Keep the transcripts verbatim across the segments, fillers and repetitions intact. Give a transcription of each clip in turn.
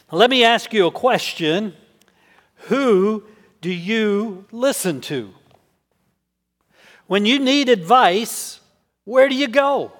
Let me ask you a question. Who do you listen to? When you need advice, where do you go?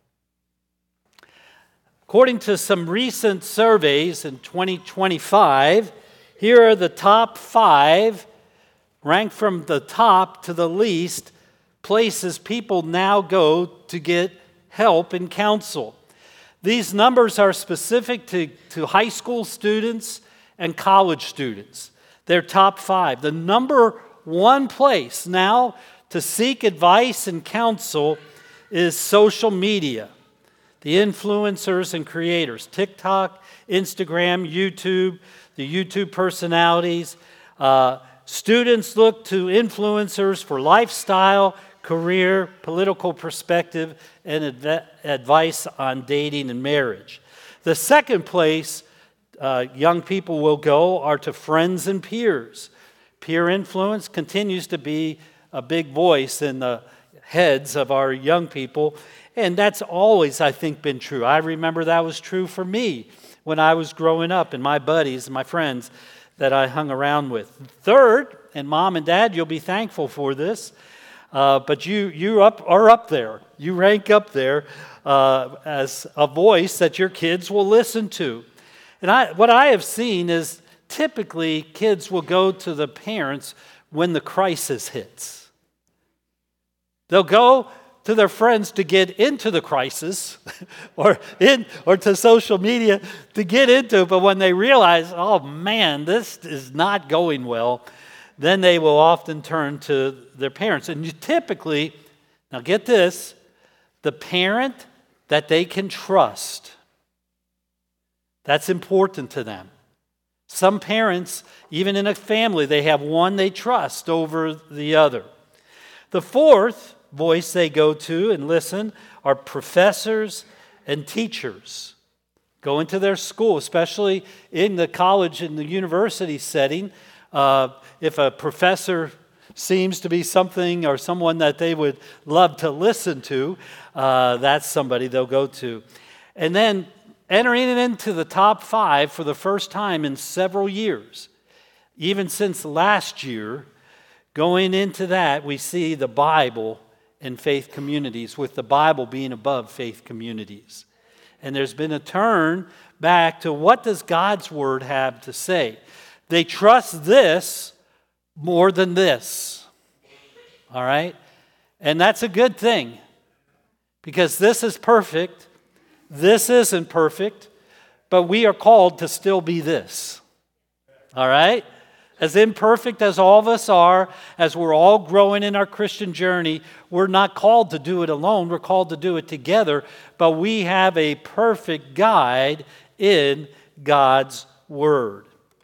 According to some recent surveys in twenty twenty-five, here are the top five, ranked from the top to the least, places people now go to get help and counsel. These numbers are specific to, to high school students and college students. They're top five. The number one place now to seek advice and counsel is social media. The influencers and creators, TikTok, Instagram, YouTube, the YouTube personalities. Uh, students look to influencers for lifestyle, career, political perspective, and adv- advice on dating and marriage. The second place uh, young people will go are to friends and peers. Peer influence continues to be a big voice in the heads of our young people, and that's always, I think, been true. I remember that was true for me when I was growing up, and my buddies and my friends that I hung around with. Third, and mom and dad, you'll be thankful for this, Uh, but you you up are up there. You rank up there uh, as a voice that your kids will listen to. And I, what I have seen is typically kids will go to the parents when the crisis hits. They'll go to their friends to get into the crisis or in or to social media to get into it. But when they realize, oh man, this is not going well, then they will often turn to their parents. And you typically, now get this, the parent that they can trust. That's important to them. Some parents, even in a family, they have one they trust over the other. The fourth voice they go to and listen are professors and teachers. Go into their school, especially in the college and the university setting. Uh, if a professor seems to be something or someone that they would love to listen to, uh, that's somebody they'll go to. And then entering it into the top five for the first time in several years, even since last year, going into that, we see the Bible and faith communities, with the Bible being above faith communities. And there's been a turn back to what does God's Word have to say. They trust this more than this. All right? And that's a good thing. Because this is perfect. This isn't perfect. But we are called to still be this. All right? As imperfect as all of us are, as we're all growing in our Christian journey, we're not called to do it alone. We're called to do it together. But we have a perfect guide in God's Word.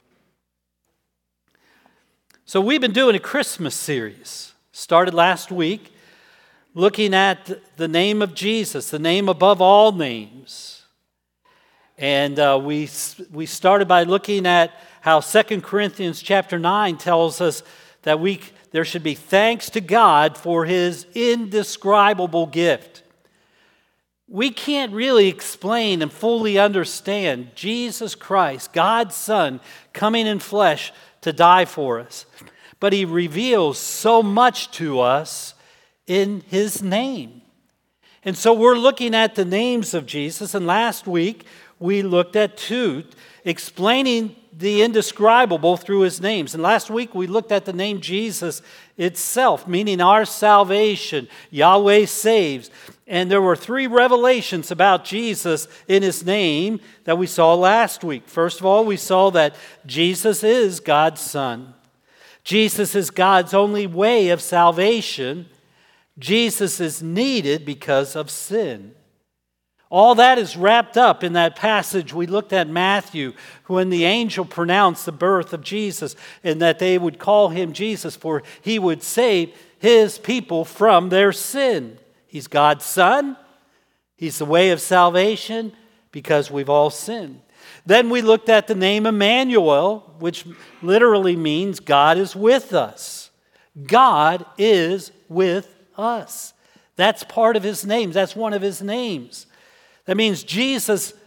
So we've been doing a Christmas series, started last week, looking at the name of Jesus, the name above all names. And uh, we we started by looking at how Second Corinthians chapter nine tells us that we there should be thanks to God for His indescribable gift. We can't really explain and fully understand Jesus Christ, God's Son, coming in flesh to die for us. But He reveals so much to us in His name. And so we're looking at the names of Jesus. And last week we looked at two, explaining the indescribable through His names. And last week we looked at the name Jesus itself, meaning our salvation. Yahweh saves. And there were three revelations about Jesus in His name that we saw last week. First of all, we saw that Jesus is God's Son. Jesus is God's only way of salvation. Jesus is needed because of sin. All that is wrapped up in that passage we looked at Matthew, when the angel pronounced the birth of Jesus and that they would call Him Jesus, for He would save His people from their sin. He's God's Son. He's the way of salvation because we've all sinned. Then we looked at the name Emmanuel, which literally means God is with us. God is with us. That's part of His name. That's one of His names. That means Jesus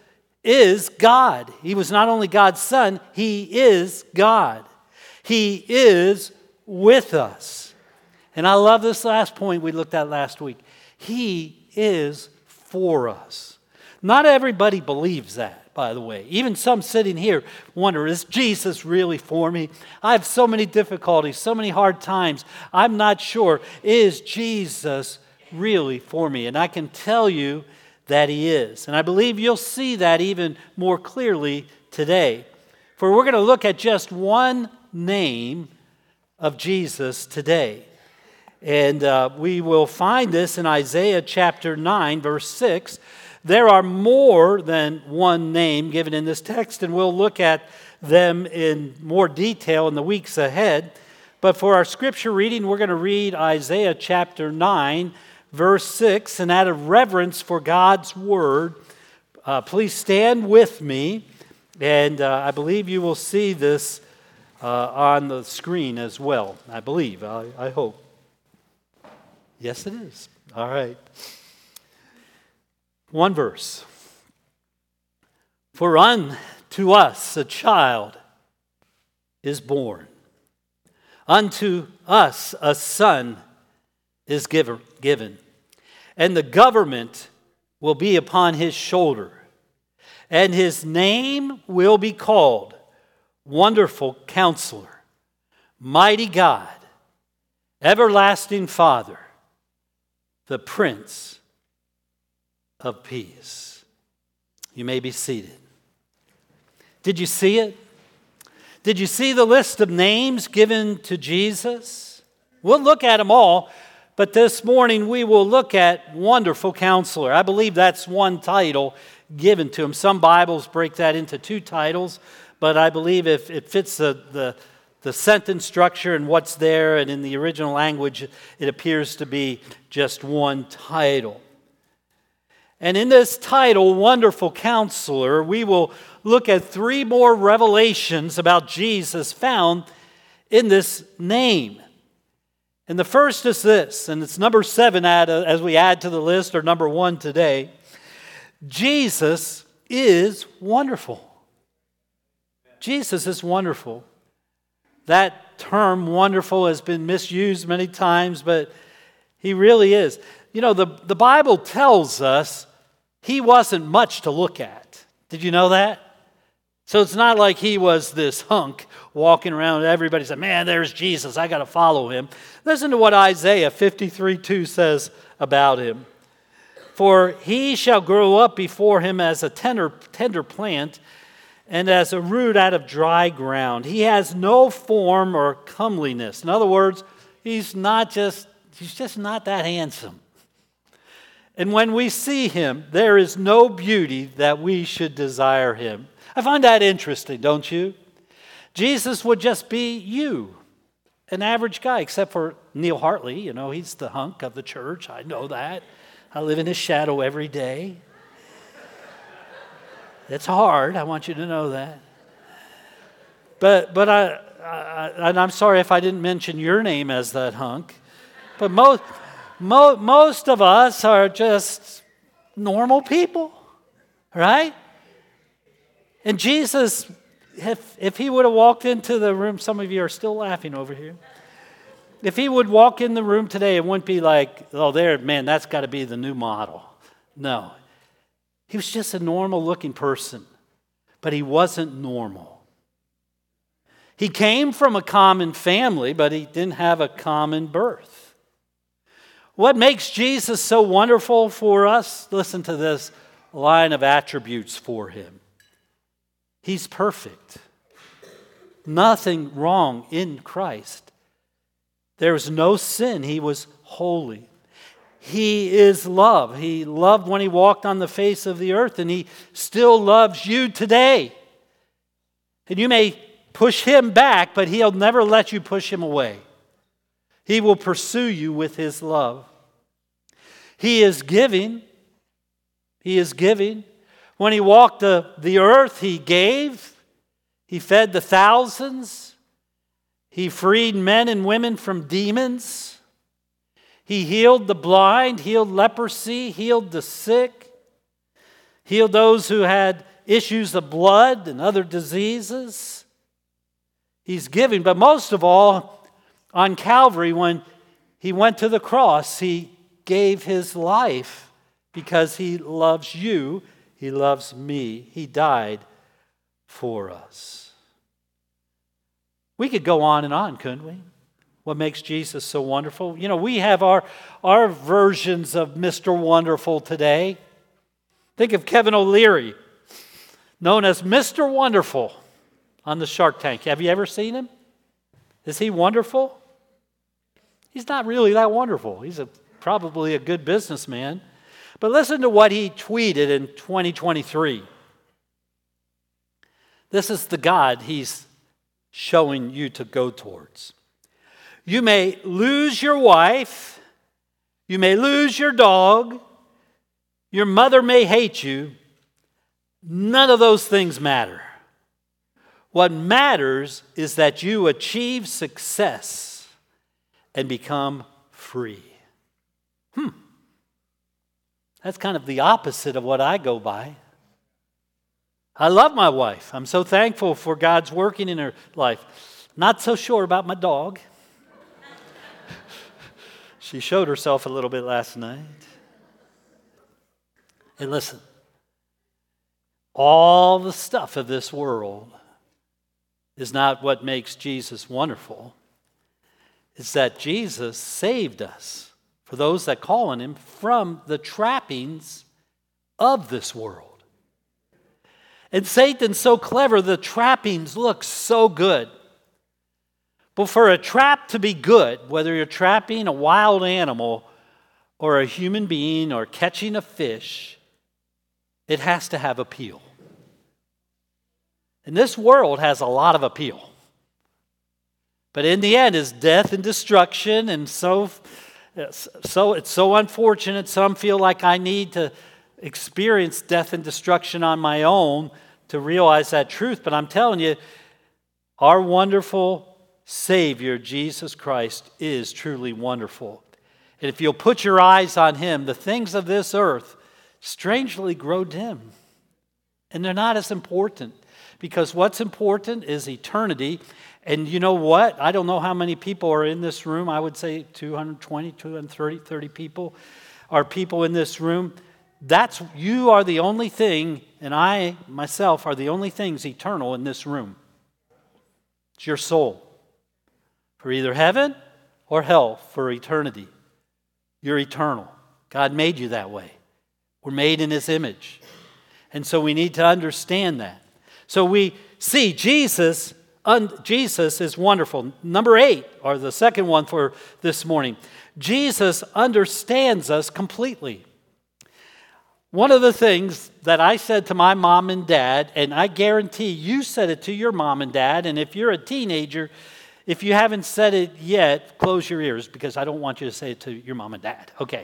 is God. He was not only God's Son, He is God. He is with us. And I love this last point we looked at last week. He is for us. Not everybody believes that, by the way. Even some sitting here wonder, is Jesus really for me? I have so many difficulties, so many hard times. I'm not sure. Is Jesus really for me? And I can tell you that He is. And I believe you'll see that even more clearly today. For we're going to look at just one name of Jesus today. And uh, we will find this in Isaiah chapter nine, verse six. There are more than one name given in this text, and we'll look at them in more detail in the weeks ahead. But for our scripture reading, we're going to read Isaiah chapter nine, verse six, and out of reverence for God's word, uh, please stand with me, and uh, I believe you will see this uh, on the screen as well. I believe, I, I hope. Yes, it is. All right. One verse. For unto us a child is born, unto us a son is given, given, and the government will be upon his shoulder, and his name will be called Wonderful Counselor, Mighty God, Everlasting Father, the Prince of Peace. You may be seated. Did you see it? Did you see the list of names given to Jesus? We'll look at them all, but this morning we will look at Wonderful Counselor. I believe that's one title given to him. Some Bibles break that into two titles, but I believe if it fits the, the, the sentence structure and what's there, and in the original language, it appears to be just one title. And in this title, Wonderful Counselor, we will look at three more revelations about Jesus found in this name. And the first is this, and it's number seven as we add to the list, or number one today. Jesus is wonderful. Jesus is wonderful. That term, wonderful, has been misused many times, but He really is. You know, the, the Bible tells us He wasn't much to look at. Did you know that? So it's not like He was this hunk walking around and everybody said, man, there's Jesus, I got to follow Him. Listen to what Isaiah fifty-three two says about Him. For He shall grow up before Him as a tender, tender plant and as a root out of dry ground. He has no form or comeliness. In other words, He's not just, He's just not that handsome. And when we see Him, there is no beauty that we should desire Him. I find that interesting, don't you? Jesus would just be you, an average guy, except for Neil Hartley. You know, he's the hunk of the church. I know that. I live in his shadow every day. It's hard. I want you to know that. But but I, I and I'm sorry if I didn't mention your name as that hunk. But most. Mo- most of us are just normal people, right? And Jesus, if, if He would have walked into the room, some of you are still laughing over here. If He would walk in the room today, it wouldn't be like, oh, there, man, that's got to be the new model. No. He was just a normal looking person, but He wasn't normal. He came from a common family, but He didn't have a common birth. What makes Jesus so wonderful for us? Listen to this line of attributes for Him. He's perfect. Nothing wrong in Christ. There was no sin. He was holy. He is love. He loved when He walked on the face of the earth, and He still loves you today. And you may push Him back, but He'll never let you push Him away. He will pursue you with His love. He is giving. He is giving. When He walked the, the earth, He gave. He fed the thousands. He freed men and women from demons. He healed the blind, healed leprosy, healed the sick, healed those who had issues of blood and other diseases. He's giving, but most of all, on Calvary, when he went to the cross, he gave his life because he loves you, he loves me. He died for us. We could go on and on, couldn't we? What makes Jesus so wonderful? You know, we have our, our versions of Mister Wonderful today. Think of Kevin O'Leary, known as Mister Wonderful on the Shark Tank. Have you ever seen him? Is he wonderful? He's not really that wonderful. He's a, probably a good businessman. But listen to what he tweeted in twenty twenty-three. This is the God he's showing you to go towards. You may lose your wife. You may lose your dog. Your mother may hate you. None of those things matter. What matters is that you achieve success and become free. Hmm. That's kind of the opposite of what I go by. I love my wife. I'm so thankful for God's working in her life. Not so sure about my dog. She showed herself a little bit last night. And listen, all the stuff of this world is not what makes Jesus wonderful. It's that Jesus saved us, for those that call on him, from the trappings of this world. And Satan's so clever, the trappings look so good. But for a trap to be good, whether you're trapping a wild animal or a human being or catching a fish, it has to have appeal. And this world has a lot of appeal. But in the end, it's death and destruction, and so, so it's so unfortunate. Some feel like I need to experience death and destruction on my own to realize that truth. But I'm telling you, our wonderful Savior, Jesus Christ, is truly wonderful. And if you'll put your eyes on him, the things of this earth strangely grow dim. And they're not as important, because what's important is eternity. And you know what? I don't know how many people are in this room. I would say two hundred twenty, two hundred thirty, thirty people are people in this room. That's, you are the only thing, and I myself are the only things eternal in this room. It's your soul. For either heaven or hell for eternity. You're eternal. God made you that way. We're made in his image. And so we need to understand that. So we see Jesus, un, Jesus is wonderful. Number eight, or the second one for this morning. Jesus understands us completely. One of the things that I said to my mom and dad, and I guarantee you said it to your mom and dad, and if you're a teenager, if you haven't said it yet, close your ears, because I don't want you to say it to your mom and dad. Okay.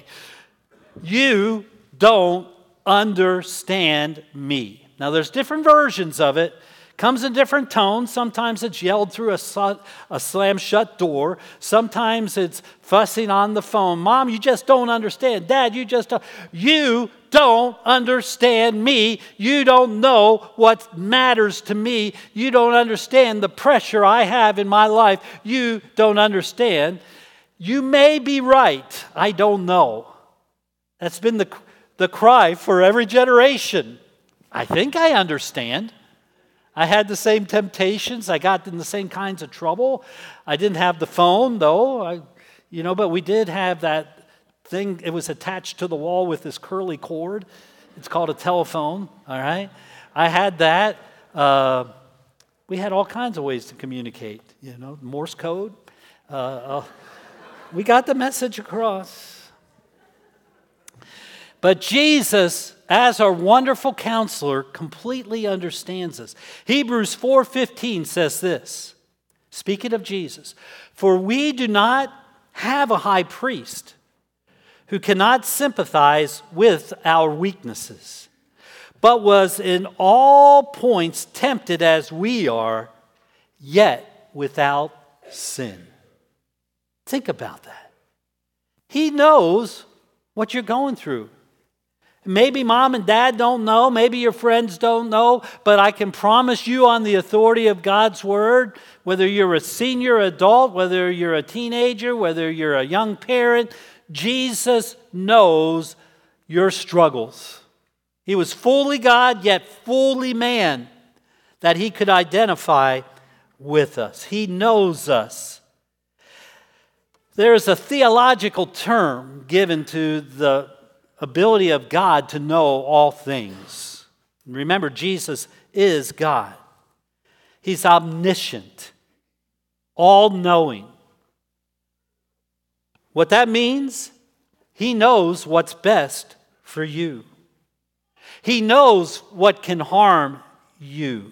You don't understand me. Now, there's different versions of it. Comes in different tones. Sometimes it's yelled through a, su- a slam-shut door. Sometimes it's fussing on the phone. Mom, you just don't understand. Dad, you just don't. You don't understand me. You don't know what matters to me. You don't understand the pressure I have in my life. You don't understand. You may be right. I don't know. That's been the, the cry for every generation. I think I understand. I had the same temptations. I got in the same kinds of trouble. I didn't have the phone, though. I, you know, but we did have that thing. It was attached to the wall with this curly cord. It's called a telephone, all right? I had that. Uh, we had all kinds of ways to communicate, you know, Morse code. Uh, uh, we got the message across. But Jesus, as our wonderful counselor, completely understands us. Hebrews four fifteen says this, speaking of Jesus, "For we do not have a high priest who cannot sympathize with our weaknesses, but was in all points tempted as we are, yet without sin." Think about that. He knows what you're going through. Maybe mom and dad don't know. Maybe your friends don't know. But I can promise you on the authority of God's word, whether you're a senior adult, whether you're a teenager, whether you're a young parent, Jesus knows your struggles. He was fully God, yet fully man, that he could identify with us. He knows us. There's a theological term given to the ability of God to know all things. Remember, Jesus is God. He's omniscient, all-knowing. What that means, he knows what's best for you. He knows what can harm you.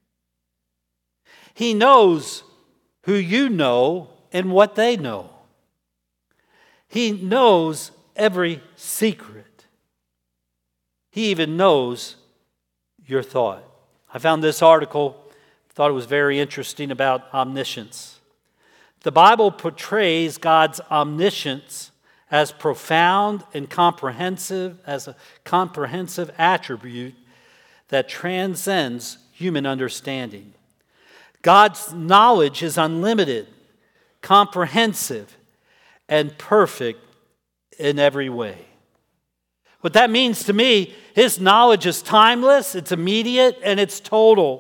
He knows who you know and what they know. He knows every secret. He even knows your thought. I found this article, thought it was very interesting about omniscience. The Bible portrays God's omniscience as profound and comprehensive, as a comprehensive attribute that transcends human understanding. God's knowledge is unlimited, comprehensive, and perfect in every way. What that means to me, his knowledge is timeless, it's immediate, and it's total.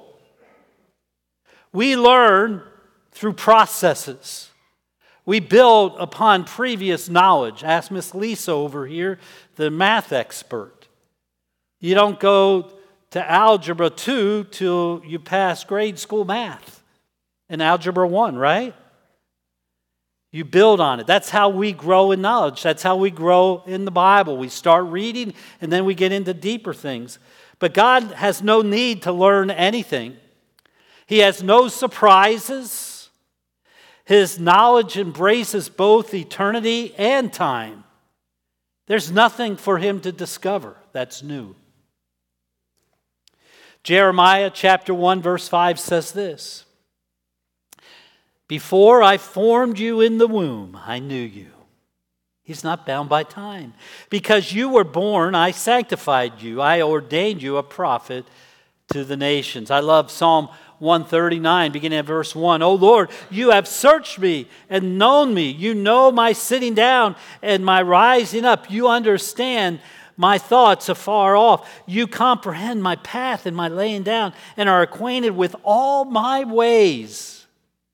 We learn through processes. We build upon previous knowledge. Ask Miss Lisa over here, the math expert. You don't go to Algebra two till you pass grade school math in Algebra one, right? You build on it. That's how we grow in knowledge. That's how we grow in the Bible. We start reading and then we get into deeper things. But God has no need to learn anything. He has no surprises. His knowledge embraces both eternity and time. There's nothing for him to discover that's new. Jeremiah chapter one verse five says this: "Before I formed you in the womb, I knew you." He's not bound by time. "Because you were born, I sanctified you. I ordained you a prophet to the nations." I love Psalm one thirty-nine, beginning at verse one. "O Lord, you have searched me and known me. You know my sitting down and my rising up. You understand my thoughts afar off. You comprehend my path and my laying down and are acquainted with all my ways.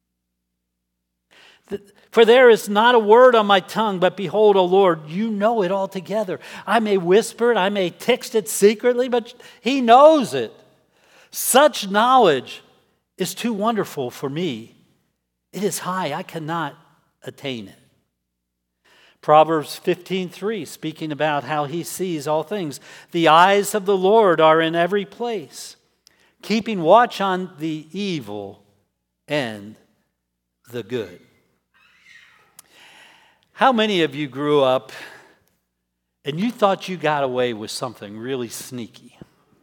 For there is not a word on my tongue, but behold, O Lord, you know it altogether. I may whisper it, I may text it secretly, but he knows it. Such knowledge is too wonderful for me. It is high, I cannot attain it." Proverbs fifteen three, speaking about how he sees all things. "The eyes of the Lord are in every place, keeping watch on the evil and the good." How many of you grew up and you thought you got away with something really sneaky?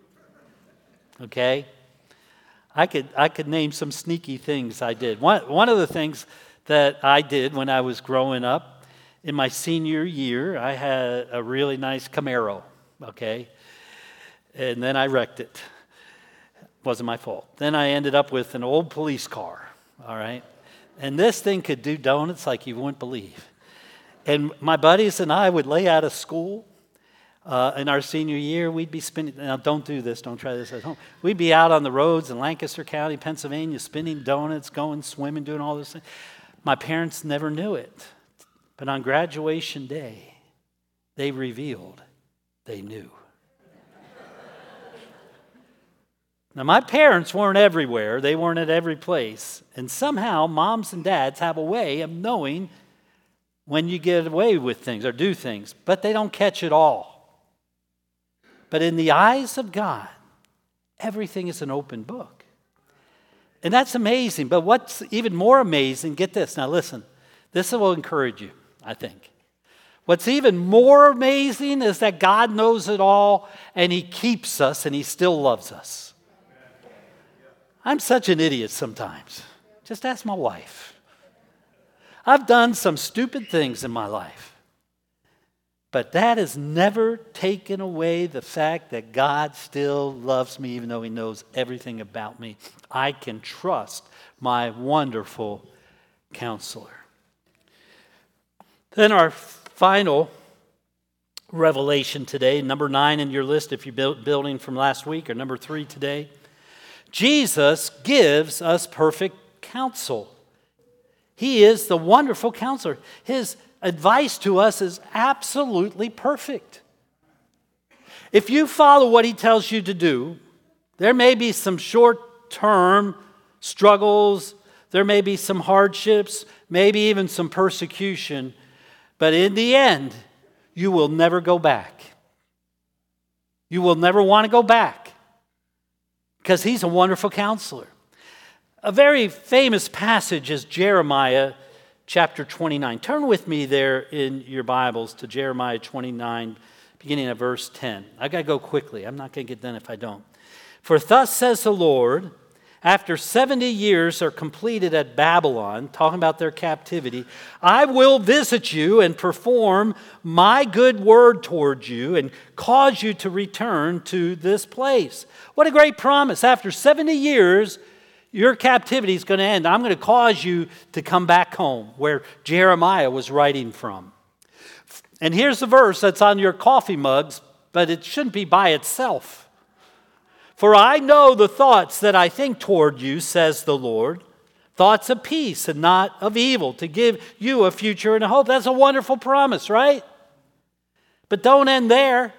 Okay? I could I could name some sneaky things I did. One, one of the things that I did when I was growing up, in my senior year, I had a really nice Camaro, okay? And then I wrecked it. Wasn't my fault. Then I ended up with an old police car, all right? And this thing could do donuts like you wouldn't believe. And my buddies and I would lay out of school. Uh, in our senior year, we'd be spinning, now don't do this, don't try this at home. We'd be out on the roads in Lancaster County, Pennsylvania, spinning donuts, going swimming, doing all this things. My parents never knew it. But on graduation day, they revealed they knew. Now, my parents weren't everywhere. They weren't at every place. And somehow, moms and dads have a way of knowing when you get away with things or do things, but they don't catch it all. But in the eyes of God, everything is an open book. And that's amazing. But what's even more amazing, get this. Now listen, this will encourage you, I think. What's even more amazing is that God knows it all and he keeps us and he still loves us. I'm such an idiot sometimes. Just ask my wife. I've done some stupid things in my life. But that has never taken away the fact that God still loves me, even though He knows everything about me. I can trust my wonderful Counselor. Then our final revelation today, number nine in your list if you're building from last week, or number three today. Jesus gives us perfect counsel. He is the wonderful Counselor. His advice to us is absolutely perfect. If you follow what He tells you to do, there may be some short-term struggles, there may be some hardships, maybe even some persecution, but in the end, you will never go back. You will never want to go back because He's a wonderful Counselor. A very famous passage is Jeremiah chapter twenty-nine. Turn with me there in your Bibles to Jeremiah twenty-nine, beginning at verse ten. I got to go quickly. I'm not going to get done if I don't. For thus says the Lord, after seventy years are completed at Babylon, talking about their captivity, I will visit you and perform my good word towards you and cause you to return to this place. What a great promise. After seventy years, your captivity is going to end. I'm going to cause you to come back home, where Jeremiah was writing from. And here's the verse that's on your coffee mugs, but it shouldn't be by itself. For I know the thoughts that I think toward you, says the Lord, thoughts of peace and not of evil, to give you a future and a hope. That's a wonderful promise, right? But don't end there.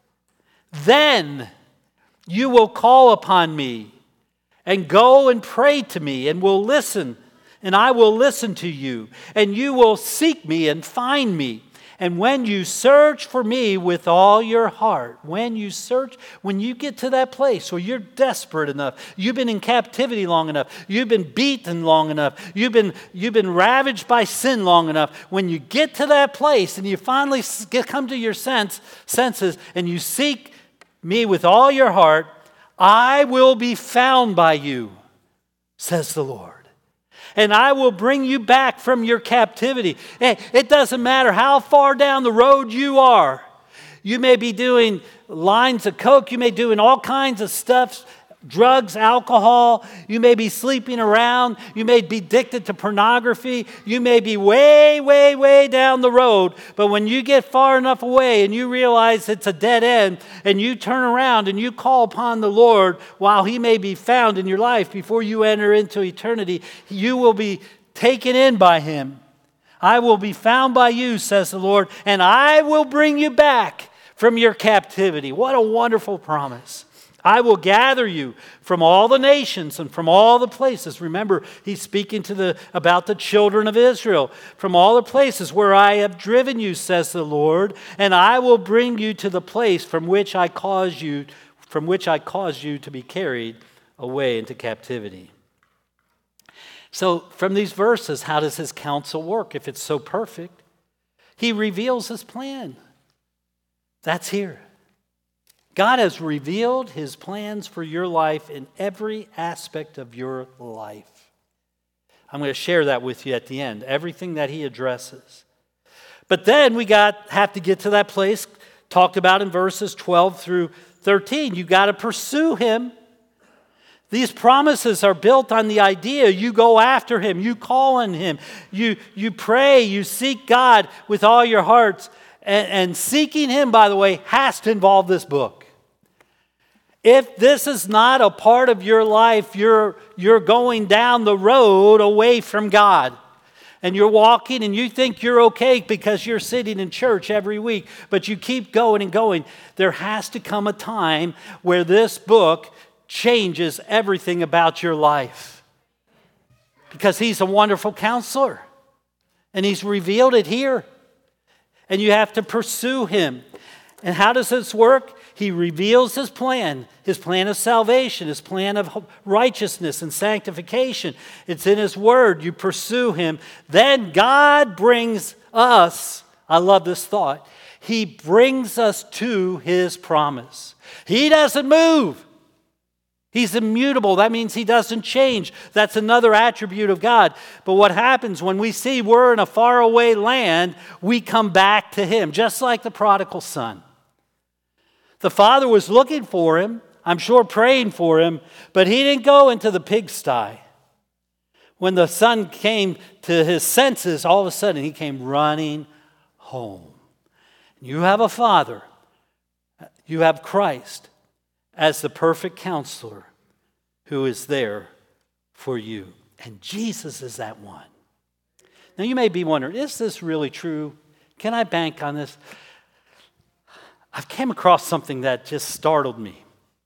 Then you will call upon me and go and pray to me, and will listen, and I will listen to you, and you will seek me and find me. And when you search for me with all your heart, when you search, when you get to that place where you're desperate enough, you've been in captivity long enough, you've been beaten long enough, you've been, you've been ravaged by sin long enough, when you get to that place and you finally get, come to your sense, senses and you seek me with all your heart, I will be found by you, says the Lord. And I will bring you back from your captivity. It doesn't matter how far down the road you are. You may be doing lines of coke. You may be doing all kinds of stuff, drugs, alcohol. You may be sleeping around. You may be addicted to pornography. You may be way, way, way down the road. But when you get far enough away and you realize it's a dead end, and you turn around and you call upon the Lord while He may be found in your life before you enter into eternity, you will be taken in by Him. I will be found by you, says the Lord, and I will bring you back from your captivity. What a wonderful promise. I will gather you from all the nations and from all the places. Remember, He's speaking to the about the children of Israel. From all the places where I have driven you, says the Lord, and I will bring you to the place from which I caused you, from which I caused you to be carried away into captivity. So, from these verses, how does His counsel work if it's so perfect? He reveals His plan. That's here. God has revealed His plans for your life in every aspect of your life. I'm going to share that with you at the end, everything that He addresses. But then we got have to get to that place talked about in verses twelve through thirteen. You got to pursue Him. These promises are built on the idea you go after Him, you call on Him, you, you pray, you seek God with all your hearts. And, and seeking Him, by the way, has to involve this book. If this is not a part of your life, you're, you're going down the road away from God. And you're walking and you think you're okay because you're sitting in church every week, but you keep going and going. There has to come a time where this book changes everything about your life. Because He's a wonderful Counselor. And He's revealed it here. And you have to pursue Him. And how does this work? He reveals His plan, His plan of salvation, His plan of righteousness and sanctification. It's in His Word. You pursue Him. Then God brings us, I love this thought, He brings us to His promise. He doesn't move. He's immutable. That means he doesn't change. That's another attribute of God. But what happens when we see we're in a faraway land, we come back to him, just like the prodigal son. The father was looking for him, I'm sure praying for him, but he didn't go into the pigsty. When the son came to his senses, all of a sudden he came running home. You have a father. You have Christ as the perfect counselor who is there for you. And Jesus is that one. Now you may be wondering, is this really true? Can I bank on this? I've came across something that just startled me.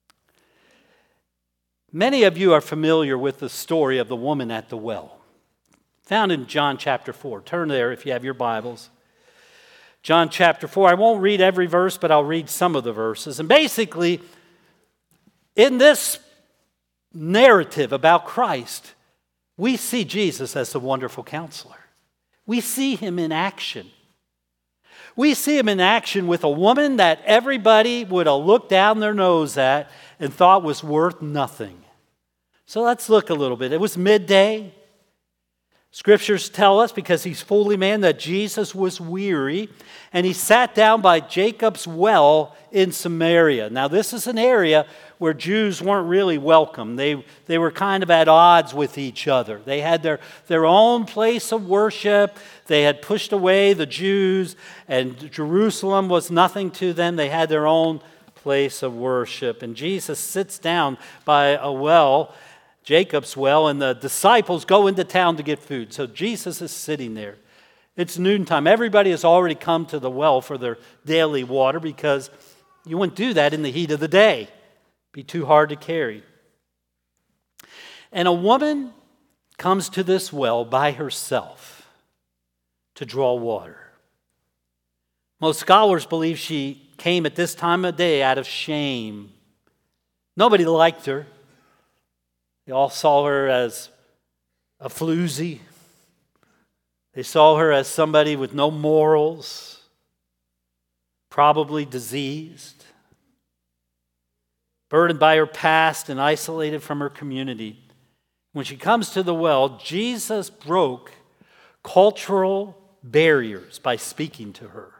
Many of you are familiar with the story of the woman at the well, found in John chapter four. Turn there if you have your Bibles. John chapter four. I won't read every verse, but I'll read some of the verses. And basically, in this narrative about Christ, we see Jesus as the wonderful counselor. We see him in action. We see him in action with a woman that everybody would have looked down their nose at and thought was worth nothing. So let's look a little bit. It was midday. Scriptures tell us, because he's fully man, that Jesus was weary, and he sat down by Jacob's well in Samaria. Now, this is an area where Jews weren't really welcome. They, they were kind of at odds with each other. They had their, their own place of worship. They had pushed away the Jews, and Jerusalem was nothing to them. They had their own place of worship. And Jesus sits down by a well, Jacob's well, and the disciples go into town to get food. So Jesus is sitting there. It's noontime. Everybody has already come to the well for their daily water because you wouldn't do that in the heat of the day. It'd be too hard to carry. And a woman comes to this well by herself to draw water. Most scholars believe she came at this time of day out of shame. Nobody liked her. They all saw her as a floozy. They saw her as somebody with no morals, probably diseased, burdened by her past and isolated from her community. When she comes to the well, Jesus broke cultural barriers by speaking to her.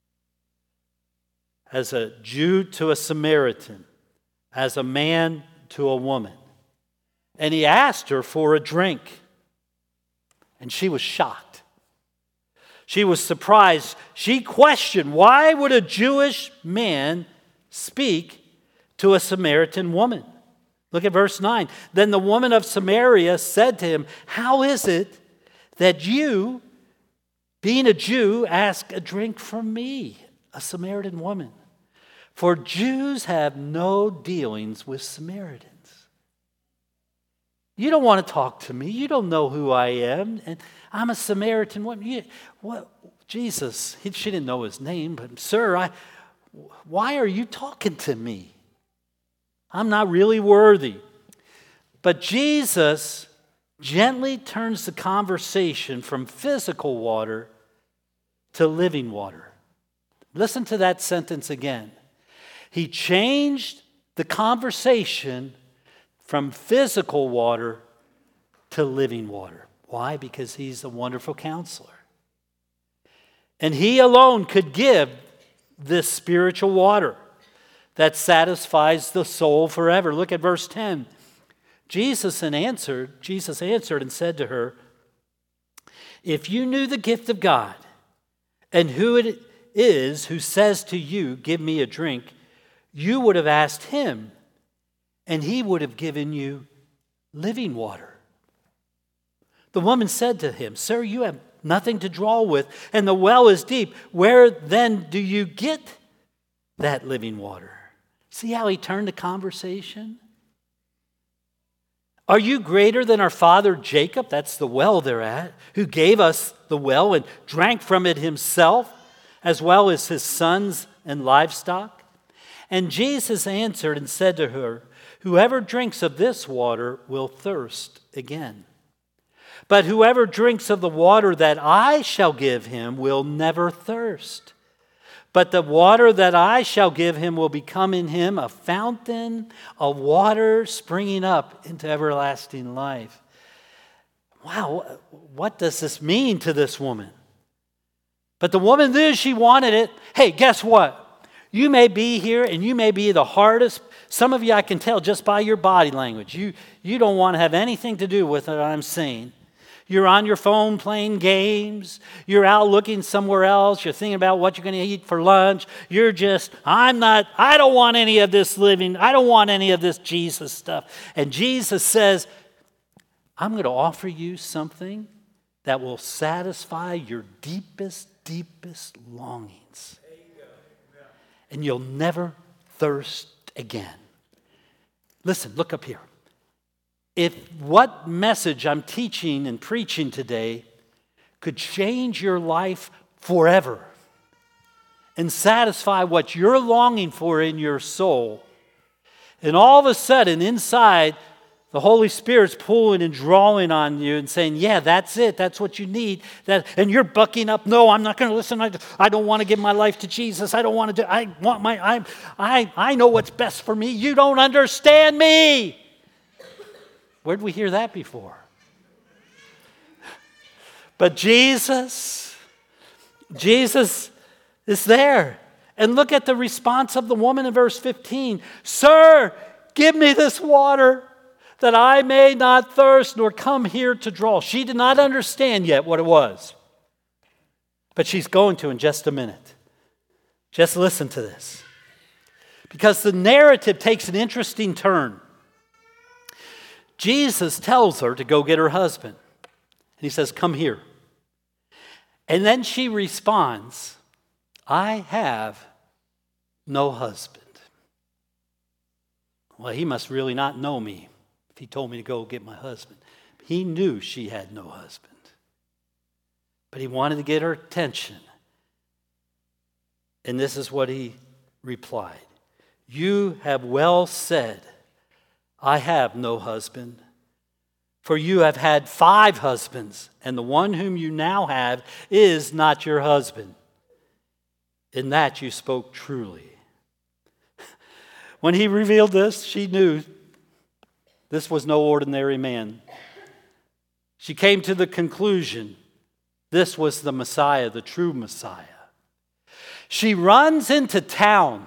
As a Jew to a Samaritan, as a man to a woman. And he asked her for a drink. And she was shocked. She was surprised. She questioned, why would a Jewish man speak to a Samaritan woman? Look at verse nine. Then the woman of Samaria said to him, how is it that you, being a Jew, ask a drink from me, a Samaritan woman? For Jews have no dealings with Samaritans. You don't want to talk to me. You don't know who I am. And I'm a Samaritan woman. You, what, Jesus, he, she didn't know his name, but sir, I, why are you talking to me? I'm not really worthy. But Jesus gently turns the conversation from physical water to living water. Listen to that sentence again. He changed the conversation from physical water to living water. Why? Because he's a wonderful counselor. And he alone could give this spiritual water that satisfies the soul forever. Look at verse ten. Jesus answered, Jesus answered and said to her, if you knew the gift of God and who it is who says to you, give me a drink, you would have asked him, and he would have given you living water. The woman said to him, sir, you have nothing to draw with, and the well is deep. Where then do you get that living water? See how he turned the conversation? Are you greater than our father Jacob? That's the well they're at, who gave us the well and drank from it himself, as well as his sons and livestock? And Jesus answered and said to her, whoever drinks of this water will thirst again. But whoever drinks of the water that I shall give him will never thirst. But the water that I shall give him will become in him a fountain of water springing up into everlasting life. Wow, what does this mean to this woman? But the woman knew she wanted it. Hey, guess what? You may be here and you may be the hardest. Some of you I can tell just by your body language. You, you don't want to have anything to do with what I'm saying. You're on your phone playing games. You're out looking somewhere else. You're thinking about what you're going to eat for lunch. You're just, I'm not, I don't want any of this living. I don't want any of this Jesus stuff. And Jesus says, I'm going to offer you something that will satisfy your deepest, deepest longings. And you'll never thirst again. Listen, look up here. If what message I'm teaching and preaching today could change your life forever and satisfy what you're longing for in your soul, and all of a sudden inside the Holy Spirit's pulling and drawing on you and saying, yeah, that's it. That's what you need. That, and you're bucking up. No, I'm not going to listen. I, I don't want to give my life to Jesus. I don't want to do, I want my, I, I, I know what's best for me. You don't understand me. Where'd we hear that before? But Jesus, Jesus is there. And look at the response of the woman in verse fifteen. Sir, give me this water that I may not thirst nor come here to draw. She did not understand yet what it was. But she's going to in just a minute. Just listen to this. Because the narrative takes an interesting turn. Jesus tells her to go get her husband. And he says, come here. And then she responds, I have no husband. Well, he must really not know me if he told me to go get my husband. He knew she had no husband. But he wanted to get her attention. And this is what he replied. You have well said, I have no husband. For you have had five husbands, and the one whom you now have is not your husband. In that you spoke truly. When he revealed this, she knew this was no ordinary man. She came to the conclusion this was the Messiah, the true Messiah. She runs into town,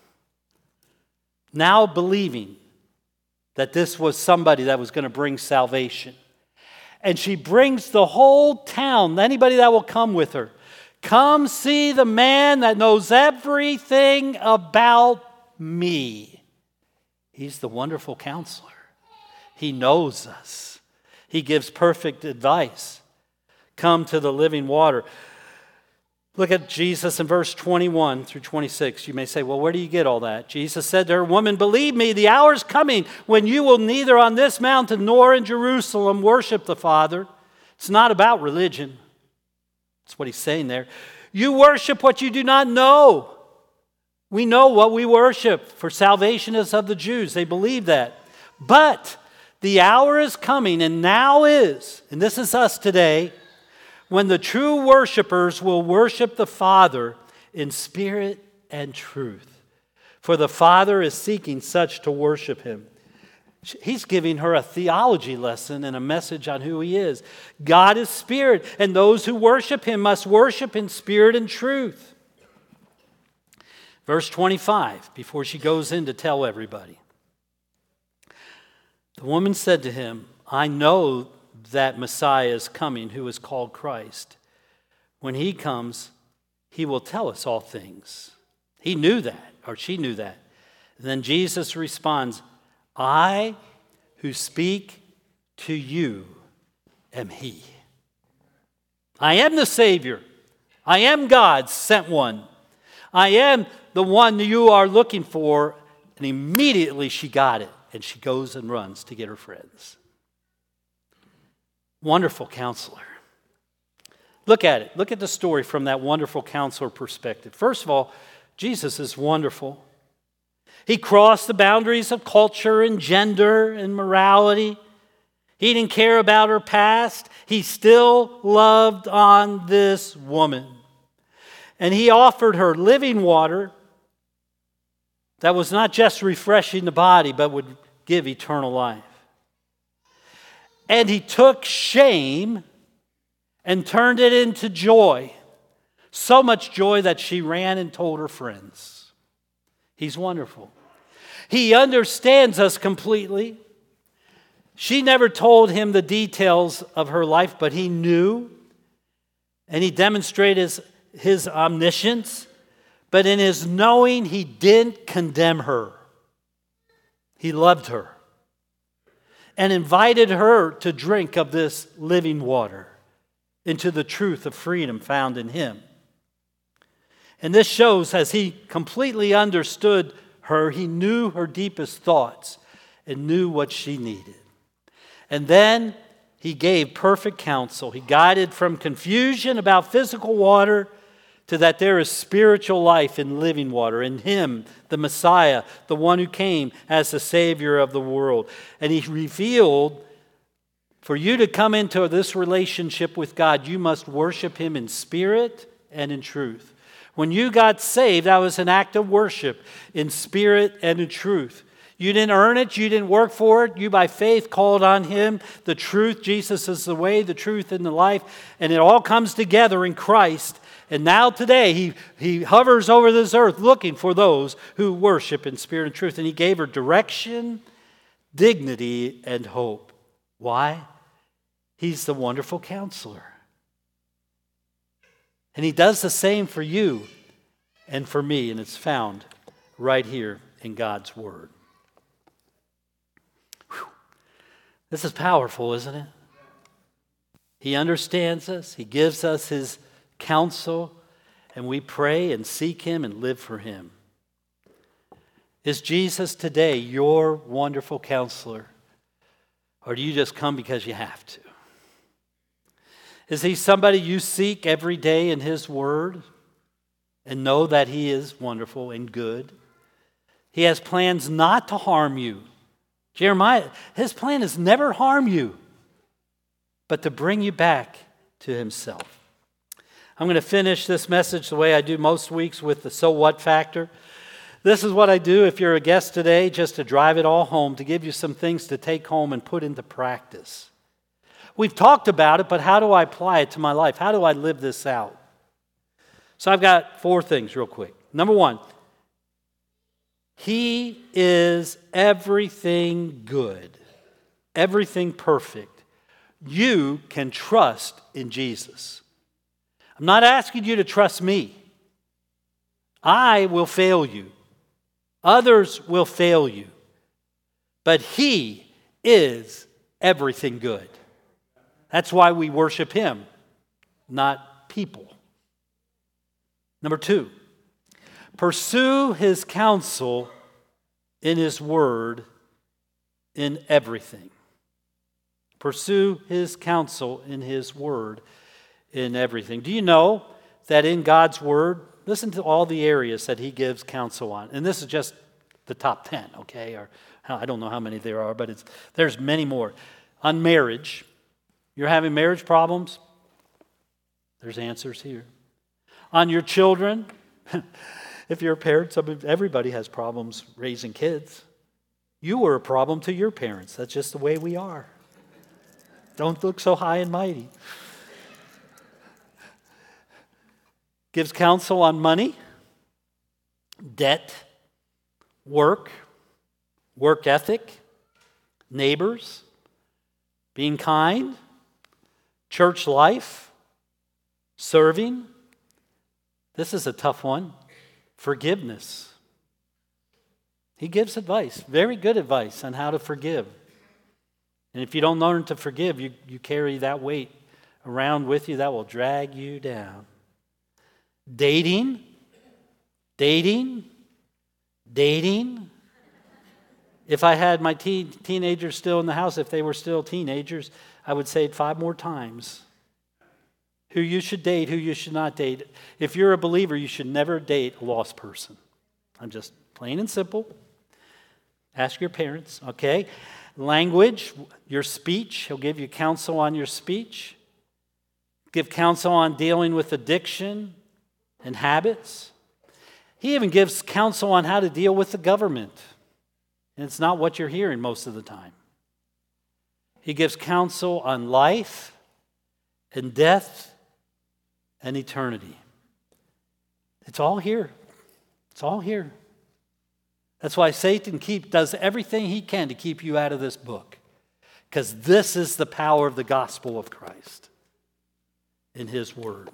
now believing that this was somebody that was going to bring salvation. And she brings the whole town, anybody that will come with her, come see the man that knows everything about me. He's the wonderful counselor. He knows us. He gives perfect advice. Come to the living water. Look at Jesus in verse twenty-one through twenty-six. You may say, well, where do you get all that? Jesus said to her, woman, believe me, the hour is coming when you will neither on this mountain nor in Jerusalem worship the Father. It's not about religion. That's what he's saying there. You worship what you do not know. We know what we worship, for salvation is of the Jews. They believe that. But the hour is coming, and now is, and this is us today, when the true worshipers will worship the Father in spirit and truth. For the Father is seeking such to worship him. He's giving her a theology lesson and a message on who he is. God is spirit, and those who worship him must worship in spirit and truth. Verse twenty-five, before she goes in to tell everybody. The woman said to him, I know that Messiah is coming, who is called Christ. When he comes, he will tell us all things. He knew that, or she knew that. And then Jesus responds, I who speak to you am he. I am the Savior. I am God's sent one. I am the one you are looking for. And immediately she got it, and she goes and runs to get her friends. Wonderful counselor. Look at it. Look at the story from that wonderful counselor perspective. First of all, Jesus is wonderful. He crossed the boundaries of culture and gender and morality. He didn't care about her past. He still loved on this woman. And he offered her living water that was not just refreshing the body, but would give eternal life. And he took shame and turned it into joy. So much joy that she ran and told her friends. He's wonderful. He understands us completely. She never told him the details of her life, but he knew. And he demonstrated his, his omniscience. But in his knowing, he didn't condemn her. He loved her and invited her to drink of this living water into the truth of freedom found in him. And this shows, as he completely understood her, he knew her deepest thoughts and knew what she needed. And then he gave perfect counsel. He guided from confusion about physical water to that there is spiritual life in living water, in him, the Messiah, the one who came as the Savior of the world. And he revealed, for you to come into this relationship with God, you must worship him in spirit and in truth. When you got saved, that was an act of worship in spirit and in truth. You didn't earn it. You didn't work for it. You, by faith, called on him. The truth, Jesus is the way, the truth, and the life. And it all comes together in Christ. And now today, he, he hovers over this earth looking for those who worship in spirit and truth. And he gave her direction, dignity, and hope. Why? He's the wonderful counselor. And he does the same for you and for me. And it's found right here in God's Word. Whew. This is powerful, isn't it? He understands us. He gives us his counsel. And we pray and seek him and live for him. Is Jesus today your wonderful counselor? Or do you just come because you have to? Is he somebody you seek every day in his word and know that he is wonderful and good? He has plans not to harm you. Jeremiah, his plan is never harm you, but to bring you back to himself. I'm going to finish this message the way I do most weeks with the so what factor. This is what I do if you're a guest today, just to drive it all home, to give you some things to take home and put into practice. We've talked about it, but how do I apply it to my life? How do I live this out? So I've got four things real quick. Number one, he is everything good, everything perfect. You can trust in Jesus. I'm not asking you to trust me. I will fail you. Others will fail you. But he is everything good. That's why we worship him, not people. Number two, pursue his counsel in his word in everything. Pursue his counsel in his word in everything. Do you know that in God's word, listen to all the areas that he gives counsel on. And this is just the top ten, okay? Or I don't know how many there are, but it's there's many more. On marriage, you're having marriage problems? There's answers here. On your children, if you're a parent, everybody has problems raising kids. You were a problem to your parents. That's just the way we are. Don't look so high and mighty. Gives counsel on money, debt, work, work ethic, neighbors, being kind, church life, serving. This is a tough one. Forgiveness. He gives advice, very good advice on how to forgive. And if you don't learn to forgive, you, you carry that weight around with you that will drag you down. Dating, dating, dating. If I had my teen, teenagers still in the house, if they were still teenagers, I would say it five more times. Who you should date, who you should not date. If you're a believer, you should never date a lost person. I'm just plain and simple. Ask your parents, okay? Language, your speech. He'll give you counsel on your speech. Give counsel on dealing with addiction, and habits. He even gives counsel on how to deal with the government. And it's not what you're hearing most of the time. He gives counsel on life and death and eternity. It's all here. It's all here. That's why Satan keep, does everything he can to keep you out of this book. Because this is the power of the gospel of Christ in his word.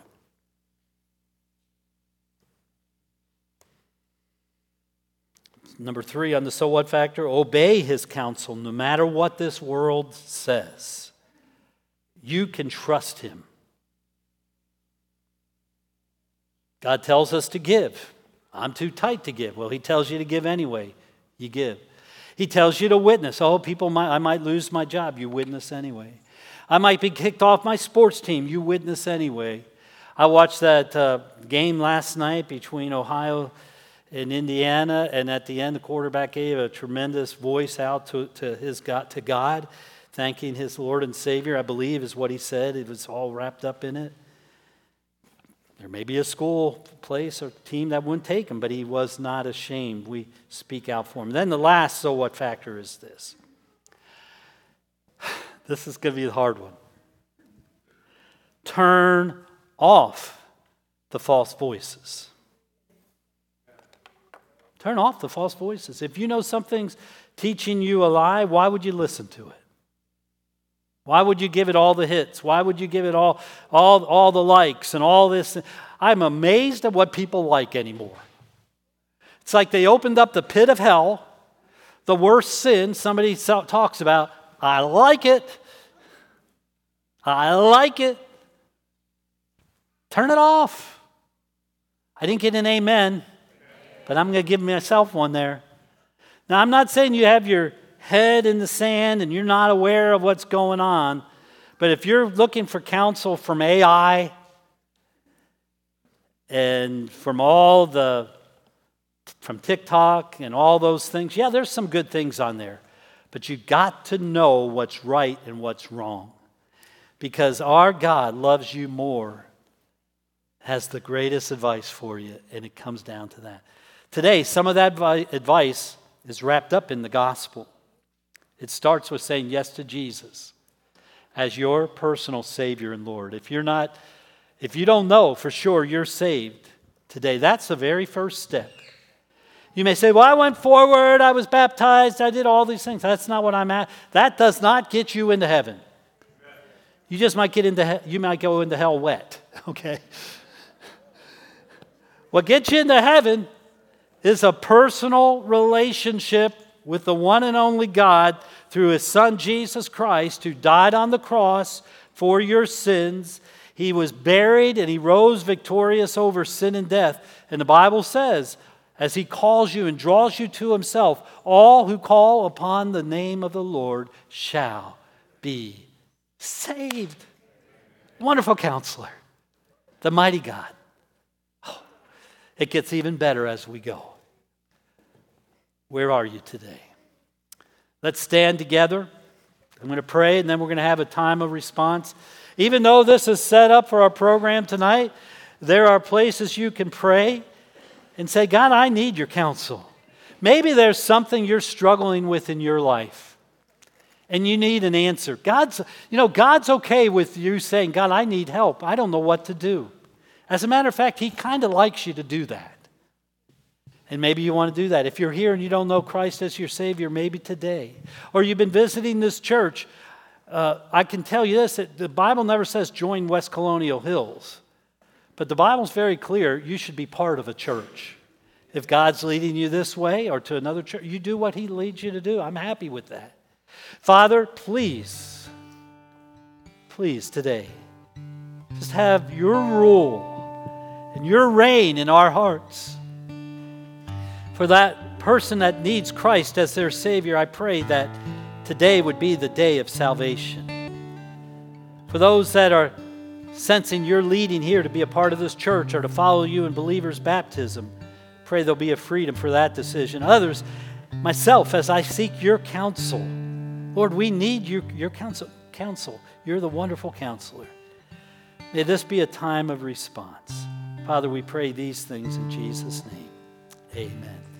Number three on the so what factor, obey his counsel no matter what this world says. You can trust him. God tells us to give. I'm too tight to give. Well, he tells you to give anyway. You give. He tells you to witness. Oh, people might, I might lose my job. You witness anyway. I might be kicked off my sports team. You witness anyway. I watched that uh, game last night between Ohio and Indiana, and at the end, the quarterback gave a tremendous voice out to, to his God, to God, thanking his Lord and Savior, I believe is what he said. It was all wrapped up in it. There may be a school, place, or team that wouldn't take him, but he was not ashamed. We speak out for him. Then the last so what factor is this. This is going to be the hard one. Turn off the false voices. Turn off the false voices. If you know something's teaching you a lie, why would you listen to it? Why would you give it all the hits? Why would you give it all, all, all the likes and all this? I'm amazed at what people like anymore. It's like they opened up the pit of hell, the worst sin somebody talks about. I like it. I like it. Turn it off. I didn't get an amen, but I'm going to give myself one there. Now, I'm not saying you have your head in the sand and you're not aware of what's going on, but if you're looking for counsel from A I and from all the, from TikTok and all those things, yeah, there's some good things on there, but you got to know what's right and what's wrong, because our God loves you more, has the greatest advice for you, and it comes down to that. Today, some of that advice is wrapped up in the gospel. It starts with saying yes to Jesus as your personal Savior and Lord. If you're not, if you don't know for sure you're saved today, that's the very first step. You may say, well, I went forward, I was baptized, I did all these things. That's not what I'm at. That does not get you into heaven. You just might get into, he- you might go into hell wet, okay? What gets you into heaven is a personal relationship with the one and only God through his Son Jesus Christ, who died on the cross for your sins. He was buried and he rose victorious over sin and death. And the Bible says, as he calls you and draws you to himself, all who call upon the name of the Lord shall be saved. Wonderful Counselor, the mighty God. Oh, it gets even better as we go. Where are you today? Let's stand together. I'm going to pray, and then we're going to have a time of response. Even though this is set up for our program tonight, there are places you can pray and say, God, I need your counsel. Maybe there's something you're struggling with in your life, and you need an answer. God's, you know, God's okay with you saying, God, I need help. I don't know what to do. As a matter of fact, he kind of likes you to do that. And maybe you want to do that. If you're here and you don't know Christ as your Savior, maybe today. Or you've been visiting this church, uh, I can tell you this, that the Bible never says join West Colonial Hills. But the Bible's very clear, you should be part of a church. If God's leading you this way or to another church, you do what he leads you to do. I'm happy with that. Father, please, please today, just have your rule and your reign in our hearts. For that person that needs Christ as their Savior, I pray that today would be the day of salvation. For those that are sensing you're leading here to be a part of this church or to follow you in believers' baptism, pray there'll be a freedom for that decision. Others, myself, as I seek your counsel, Lord, we need your, your counsel, counsel. You're the wonderful counselor. May this be a time of response. Father, Father, we pray these things in Jesus' name. Amen.